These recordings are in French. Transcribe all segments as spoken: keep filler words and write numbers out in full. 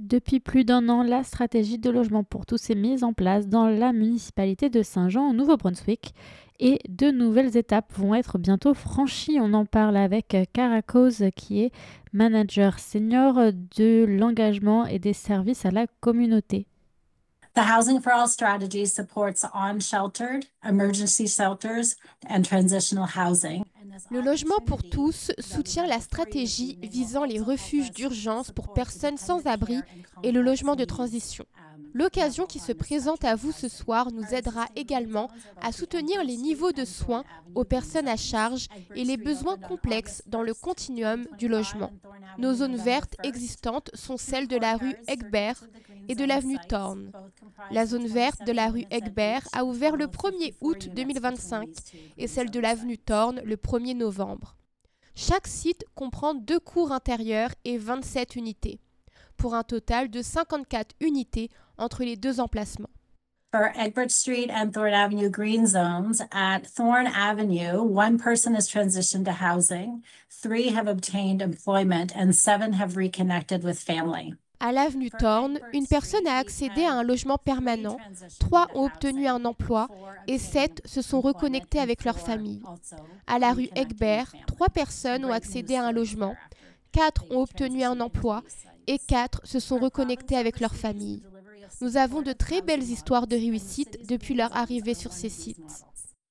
Depuis plus d'un an, la stratégie de logement pour tous est mise en place dans la municipalité de Saint-Jean au Nouveau-Brunswick et de nouvelles étapes vont être bientôt franchies. On en parle avec Cara Cause qui est manager senior de l'engagement et des services à la communauté. The Housing for All strategy supports unsheltered, emergency shelters, and transitional housing. Le logement pour tous soutient la stratégie visant les refuges d'urgence pour personnes sans abri et le logement de transition. L'occasion qui se présente à vous ce soir nous aidera également à soutenir les niveaux de soins aux personnes à charge et les besoins complexes dans le continuum du logement. Nos zones vertes existantes sont celles de la rue Egbert et de l'avenue Thorne. La zone verte de la rue Egbert a ouvert le premier août deux mille vingt-cinq et celle de l'avenue Thorne le premier novembre. Chaque site comprend deux cours intérieures et vingt-sept unités, pour un total de cinquante-quatre unités entre les deux emplacements. For Egbert Street and Thorne Avenue green zones, at Thorne Avenue, one person is transitioned to housing, three have obtained employment, and seven have reconnected with family. À l'avenue Thorne, une personne a accédé à un logement permanent, trois ont obtenu un emploi et sept se sont reconnectés avec leur famille. À la rue Egbert, trois personnes ont accédé à un logement, quatre ont obtenu un emploi et quatre se sont reconnectés avec leur famille. Nous avons de très belles histoires de réussite depuis leur arrivée sur ces sites.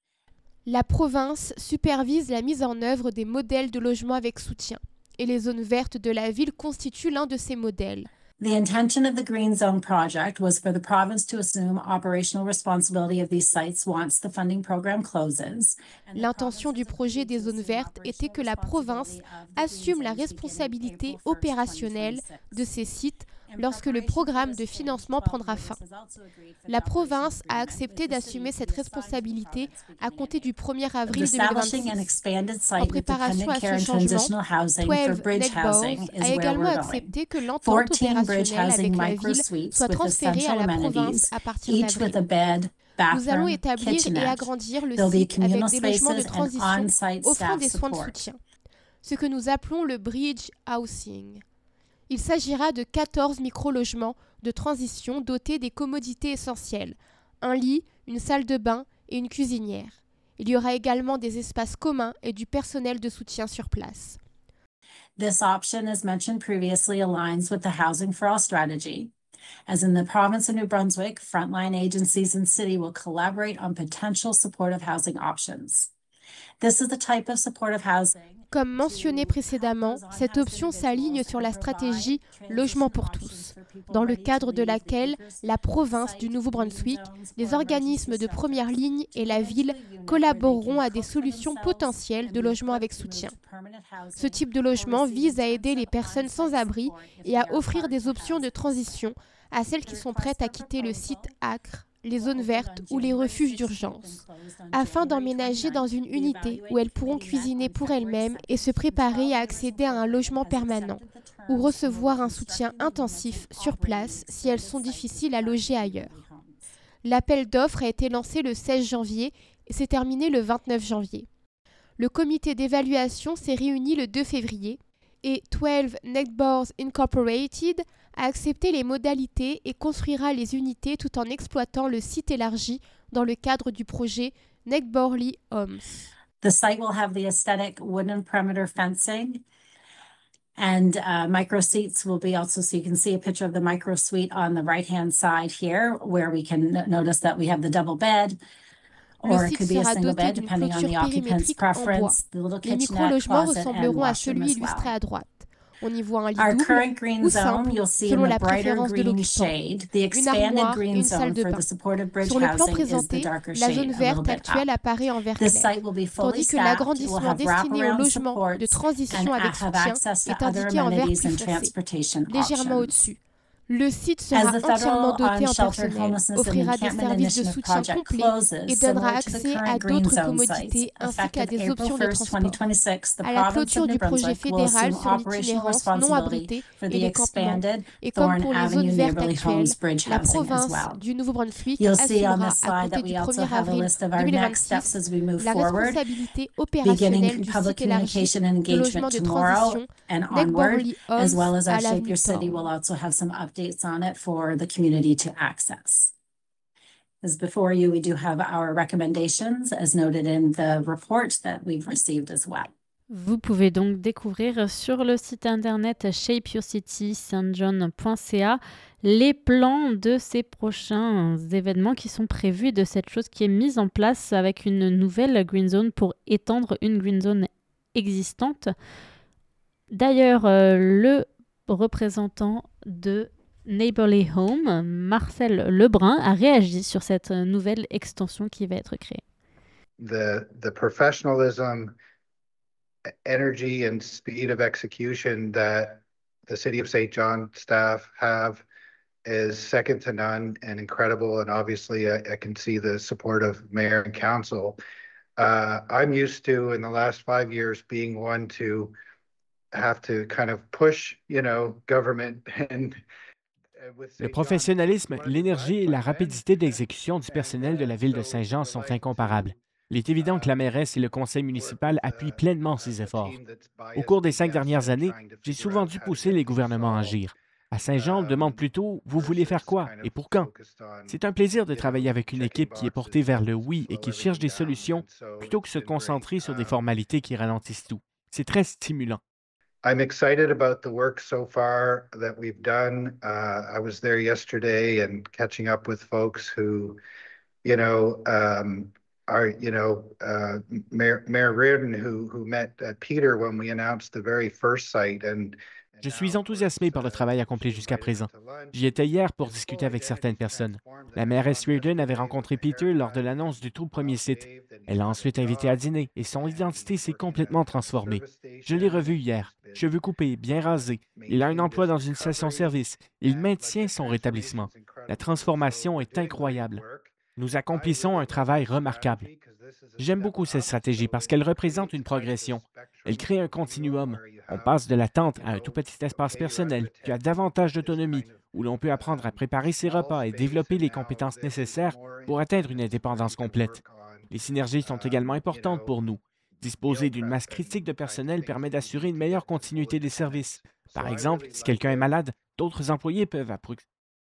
La province supervise la mise en œuvre des modèles de logement avec soutien et les zones vertes de la ville constituent l'un de ces modèles. The intention of the Green Zone project was for the province to assume operational responsibility of these sites once the funding program closes. L'intention du projet des zones vertes était que la province assume la responsabilité opérationnelle de ces sites lorsque le programme de financement prendra fin. La province a accepté d'assumer cette responsabilité à compter du premier avril deux mille vingt-six. En préparation à ce changement, douze Neckballs a également accepté que l'entente opérationnelle avec la ville soit transférée à la province à partir d'avril. Nous allons établir et agrandir le site avec des logements de transition offrant des soins de soutien, ce que nous appelons le Bridge Housing. Il s'agira de quatorze micro-logements de transition dotés des commodités essentielles, un lit, une salle de bain et une cuisinière. Il y aura également des espaces communs et du personnel de soutien sur place. This option, as mentioned previously, aligns with the Housing for All strategy. As in the province of New Brunswick, frontline agencies and city will collaborate on potential supportive housing options. This is the type of supportive housing. Comme mentionné précédemment, cette option s'aligne sur la stratégie Logement pour tous, dans le cadre de laquelle la province du Nouveau-Brunswick, les organismes de première ligne et la ville collaboreront à des solutions potentielles de logement avec soutien. Ce type de logement vise à aider les personnes sans abri et à offrir des options de transition à celles qui sont prêtes à quitter le site Acre, les zones vertes ou les refuges d'urgence, afin d'emménager dans une unité où elles pourront cuisiner pour elles-mêmes et se préparer à accéder à un logement permanent ou recevoir un soutien intensif sur place si elles sont difficiles à loger ailleurs. L'appel d'offres a été lancé le seize janvier et s'est terminé le vingt-neuf janvier. Le comité d'évaluation s'est réuni le deux février et douze Neckballs Incorporated a accepté les modalités et construira les unités tout en exploitant le site élargi dans le cadre du projet Neckbarley Homes. The site will have the aesthetic wooden perimeter fencing and uh, micro suites will be also, so you can see a picture of the micro suite on the right-hand side here where we can n- notice that we have the double bed. Or it could be a single bed depending on the occupant's preference. The little Les kitchenette, micro-logements closet, and ressembleront à washroom celui as illustré well. à droite. On y voit un lit Our double current green ou zone, simple, you'll see in selon the la brighter préférence de green l'occupant. shade. The Une expanded armoire et green une salle zone de for bain. the supportive bridge Sur le plan housing is the présenté, darker la shade, zone a little verte bit actuelle up. apparaît en vert This clair, site will be fully tandis que staffed, will l'agrandissement have destiné au wraparound logement de supports transition and avec have soutien access to est other indiqué en vert amenities plus and foncé, transportation légèrement options. au-dessus. Le site As sera the entièrement federal doté en unsheltered personnel, homelessness and offrira des encampment services de initiative soutien project complets closes, et donnera similar to the accès à current green d'autres zone commodités sites, ainsi qu'à effective des April options de first, twenty transport. twenty-six, the À la province of clôture New du projet Brunswick will fédéral assume sur operational l'itinérance non responsibility abritée for et the les campements, expanded et comme Thorne pour les zones Avenue vertes Neighborly actuelles, Homes Bridge la housing as province well. du Nouveau-Brunswick You'll see on assumera this à slide compter that du we also premier have a avril list of our next steps deux mille vingt-six as we move la forward, responsabilité opérationnelle beginning du public site élargi communication and de logement engagement de tomorrow transition and onward, Neckbarley as well Homes as our à Shape l'avenue Your City Thorne. will also have some updates updates on it for the community to access. As before you, we do have our recommendations as noted in the report that we've received as well. Vous pouvez donc découvrir sur le site internet shape your city saint john point c a les plans de ces prochains événements qui sont prévus, de cette chose qui est mise en place avec une nouvelle green zone pour étendre une green zone existante. D'ailleurs, euh, le représentant de Neighborly Home, Marcel Lebrun, a réagi sur cette nouvelle extension qui va être créée. The, the professionalism, energy and speed of execution that the City of Saint John staff have is second to none and incredible. And obviously I, I can see the support of Mayor and Council. Uh, I'm used to, in the last five years, being one to have to kind of push, you know, government and Le professionnalisme, l'énergie et la rapidité d'exécution du personnel de la ville de Saint-Jean sont incomparables. Il est évident que la mairesse et le conseil municipal appuient pleinement ces efforts. Au cours des cinq dernières années, j'ai souvent dû pousser les gouvernements à agir. À Saint-Jean, on me demande plutôt « Vous voulez faire quoi et pour quand ?» C'est un plaisir de travailler avec une équipe qui est portée vers le oui et qui cherche des solutions plutôt que de se concentrer sur des formalités qui ralentissent tout. C'est très stimulant. I'm excited about the work so far that we've done. Uh, I was there yesterday and catching up with folks who, you know, um, are, you know, uh, Mayor, Mayor Reardon, who, who met uh, Peter when we announced the very first site. And Je suis enthousiasmé par le travail accompli jusqu'à présent. J'y étais hier pour discuter avec certaines personnes. La mairesse Reardon avait rencontré Peter lors de l'annonce du tout premier site. Elle l'a ensuite invité à dîner et son identité s'est complètement transformée. Je l'ai revu hier, cheveux coupés, bien rasés. Il a un emploi dans une station-service. Il maintient son rétablissement. La transformation est incroyable. Nous accomplissons un travail remarquable. J'aime beaucoup cette stratégie parce qu'elle représente une progression. Elle crée un continuum. On passe de la tente à un tout petit espace personnel qui a davantage d'autonomie, où l'on peut apprendre à préparer ses repas et développer les compétences nécessaires pour atteindre une indépendance complète. Les synergies sont également importantes pour nous. Disposer d'une masse critique de personnel permet d'assurer une meilleure continuité des services. Par exemple, si quelqu'un est malade, d'autres employés peuvent approcher.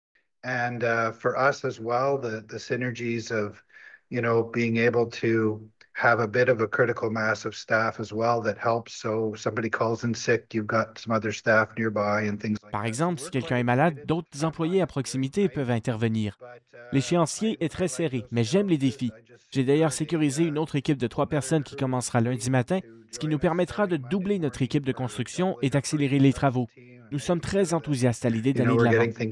And uh, for us as well, the, the synergies of, you know, being able to have a bit of a critical mass of staff as well that helps. So somebody calls in sick, you've got some other staff nearby and things like that. Par exemple, si quelqu'un est malade, d'autres employés à proximité peuvent intervenir. L'échéancier est très serré, mais j'aime les défis. J'ai d'ailleurs sécurisé une autre équipe de trois personnes qui commencera lundi matin, ce qui nous permettra de doubler notre équipe de construction et d'accélérer les travaux. Nous sommes très enthousiastes à l'idée d'aller de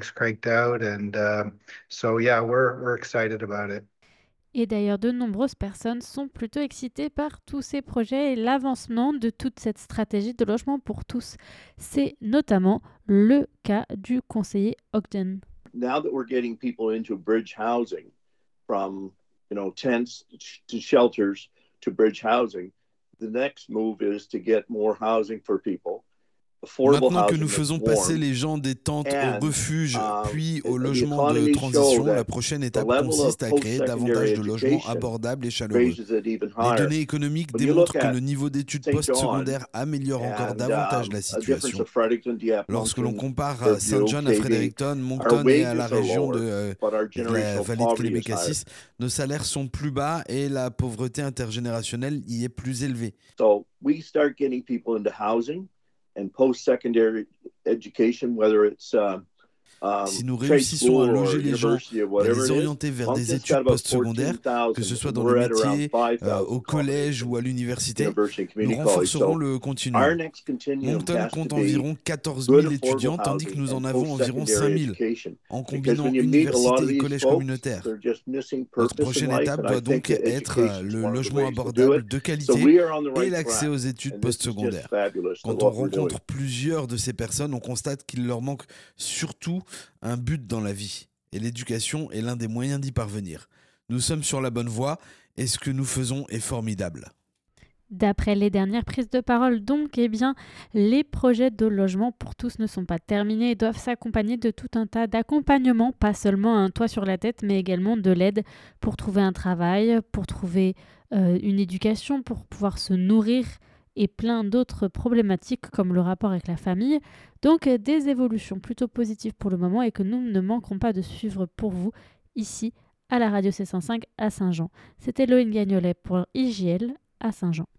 l'avant. Et d'ailleurs, de nombreuses personnes sont plutôt excitées par tous ces projets et l'avancement de toute cette stratégie de logement pour tous. C'est notamment le cas du conseiller Ogden. Now that we're getting people into bridge housing, from you know tents to shelters to bridge housing, the next move is to get more housing for people. Maintenant que nous faisons passer les gens des tentes au refuge, puis au logement de transition, la prochaine étape consiste à créer davantage de logements abordables et chaleureux. Les données économiques démontrent que le niveau d'études postsecondaires améliore encore davantage la situation. Lorsque l'on compare Saint John à Fredericton, Moncton et à la région de, euh, de la vallée de Kennebecassis, nos salaires sont plus bas et la pauvreté intergénérationnelle y est plus élevée. So we start getting people into housing and post-secondary education, whether it's uh, um, Si nous réussissons à loger les gens, à les orienter vers des études postsecondaires, que ce soit dans le métier, euh, au collège ou à l'université, nous renforcerons le continuum. Moncton compte environ quatorze mille étudiants, tandis que nous en avons environ cinq mille, en combinant université et collège communautaire. Notre prochaine étape doit donc être le logement abordable de qualité et l'accès aux études postsecondaires. Quand on rencontre plusieurs de ces personnes, on constate qu'il leur manque surtout un but dans la vie, et l'éducation est l'un des moyens d'y parvenir. Nous sommes sur la bonne voie, et ce que nous faisons est formidable. D'après les dernières prises de parole, donc, eh bien, les projets de logement pour tous ne sont pas terminés et doivent s'accompagner de tout un tas d'accompagnements, pas seulement un toit sur la tête, mais également de l'aide pour trouver un travail, pour trouver euh, une éducation, pour pouvoir se nourrir et plein d'autres problématiques comme le rapport avec la famille. Donc des évolutions plutôt positives pour le moment et que nous ne manquerons pas de suivre pour vous ici à la radio C cent cinq à Saint-Jean. C'était Loïne Gagnolet pour I J L à Saint-Jean.